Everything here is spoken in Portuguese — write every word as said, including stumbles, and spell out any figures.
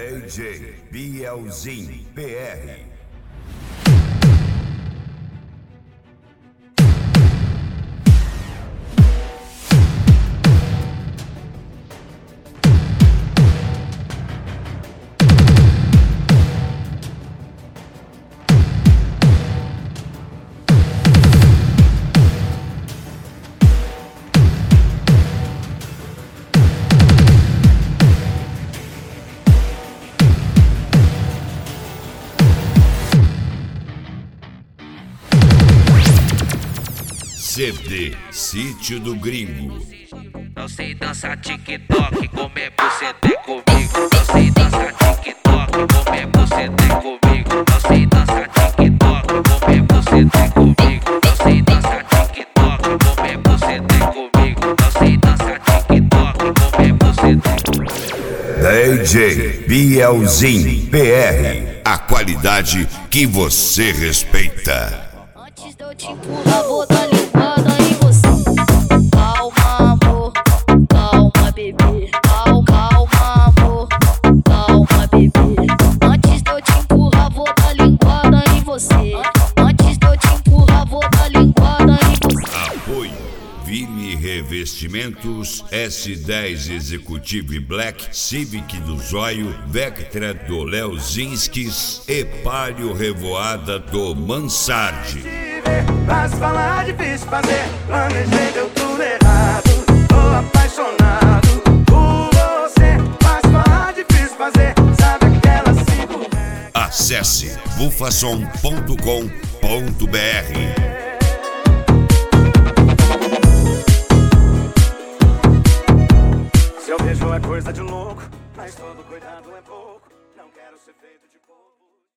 D J Bielzinho P R. C D Sítio do Gringo. Não sei dançar TikTok, como é que você tem comigo? Não sei dançar TikTok, como é que você tem comigo? Não sei dançar TikTok, como é que você tem comigo? Não sei dançar TikTok, como é que você tem comigo? Não sei dançar TikTok, como é que você tem comigo? D J Bielzinho P R. A qualidade que você respeita. Antes de eu te empurrar, vou dar linguada em você. Calma, amor, calma, bebê. Calma, calma, amor, calma, bebê. Antes de eu te empurrar, vou dar linguada em você. Antes de eu te empurrar, vou dar linguada em você. Apoio Vime Revestimentos, S dez Executive Black, Civic do Zóio, Vectra do Leozinskis e Palio Revoada do Mansardi. Fácil falar, difícil fazer. Planejei, deu tudo errado. Tô apaixonado por você. Fácil falar, difícil fazer. Sabe aquela cinco. Acesse bufason ponto com ponto br. Se eu vejo é coisa de louco, mas todo cuidado é pouco. Não quero ser feito de pouco.